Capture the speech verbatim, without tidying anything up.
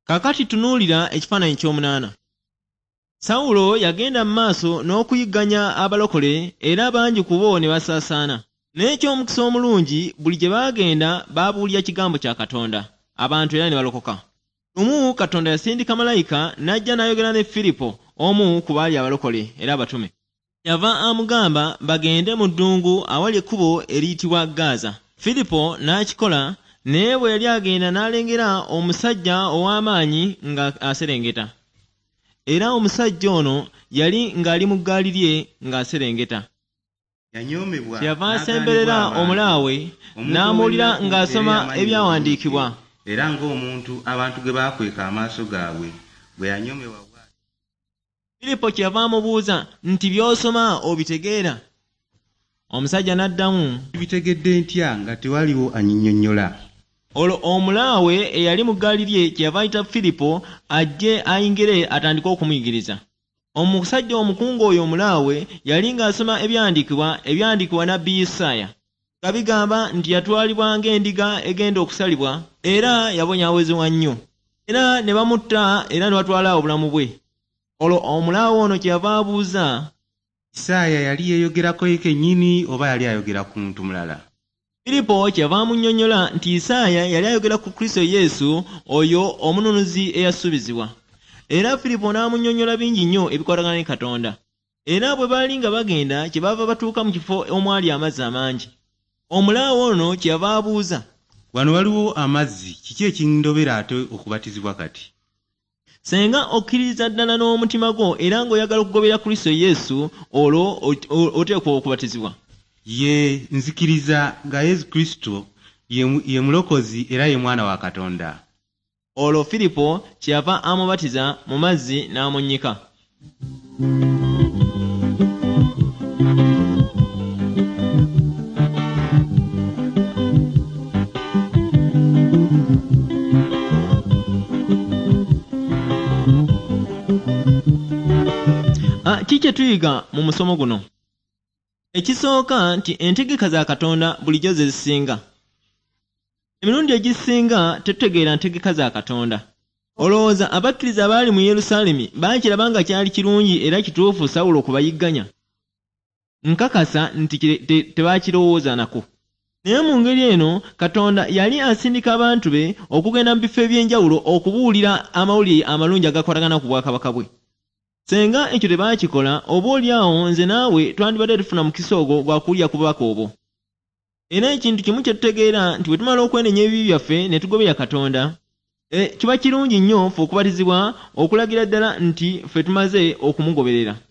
Kakati tunuulira ekifaananyi ky'omunaana. Sawulo yagenda mu maaso n'okuyigganya abalokole era bangi ku bo ne basaasaana. N'eky'omukisa omulungi buli gye baagenda baabuulira kigambo kya Katonda, abantu era ne balokoka. Lumu Katonda yasindika malayika n'ajja n'ayogera ne Filipo, omu ku baali abalokole era abatume. Yava amugamba bagende mu ddungu awali ekkubo eriyitibwa Gaza. Filipo n'akikola, naye bwe yali agenda n'alengera omusajja ow'amaanyi nga aserengeta. Era omusajja ono yali ng'ali mu ggaali lye ng'aserengeta. Kyava asemberera omulaawe n'amuwulira ng'asoma ebyawandiikibwa. Era ng'omuntu abantu ge baakweka amaaso gaabwe bwe yanyoomebwa. Filipo kyava amubuuza nti by'osoma obitegeera? Omusajja n'addamu, bitegedde ntya nga tewaliwo annyinnyonnyola. Olwo omulaawe eyali mu ggaali lye kyava ayita Filipo ajje ayingire atandike okumuyigiriza. Omusajja omukungu oyo omulaawe yali ng'asoma ebyawandiikibwa ebyawandiikibwa nnabbi Isaaya, nga bigamba nti yatwalibwa ng'endiga egenda okusalibwa era yabonyaabonyezebwa nnyo, era ne bamutta era ne batwala obulamu bwe. Olwo omulaawe ono kyava abuuza, Isaaya yali yeeyogerako ye kennyini oba yali ayogera ku muntu mulala? Filipo kyava amunnyonnyola nti Isaaya yali ayogera ku Kristo Yesu oyo omununuzi eyasuubizibwa. Era Filipo n'amunnyonnyola bingi nnyo ebikwatagana ne Katonda. Era bwe baali nga bagenda kyebaava batuuka mu kifo omwali amazzi amangi. Omulaawe ono kyava abuuza, wano waliwo amazzi, kiki ekindobera ate okubatizibwa kati? Senga okkiriza ddala n'omutima gwo era ng'oyagala okugobera Kristo Yesu, olwo oteekwa okubatizibwa. Ye nzikiriza nga Yesu Kristo ye mulokozi era ye mwana wa Katonda. Olwo Filipo kyava amubatiza mu mazzi n'amunnyika. Kiki tuyiga mu musomo guno? Ekisooka nti entegeka za Katonda bulijjo ze zisinga. Emirundi egisinga tetutegeera ntegeka za Katonda. Olowooza abakkiriza abaali mu Yerusaalemi baakiraba nga kyali kirungi era kituufu Sawulo okubayigganya? Nkakasa nti tebaakirowooza nako. Naye mu ngeri eno Katonda yali asindika abantu be okugenda mu bifo eby'enjawulo okubuulira amawulire amalungi agakwatagana ku bwakabaka bwe. Senga ekyo tebaakikola, oboolyawo nze naawe twandibadde tufuna mukisa ogwo gwa kuwulira ku bubaka obwo. Era ekintu kimu kye tutegeera nti bwe tumala okwenenya ebibi byaffe ne tugobera Katonda, e, kiba kirungi nnyo ffe okubatizibwa okulagira ddala nti ffe tumaze okumugoberera.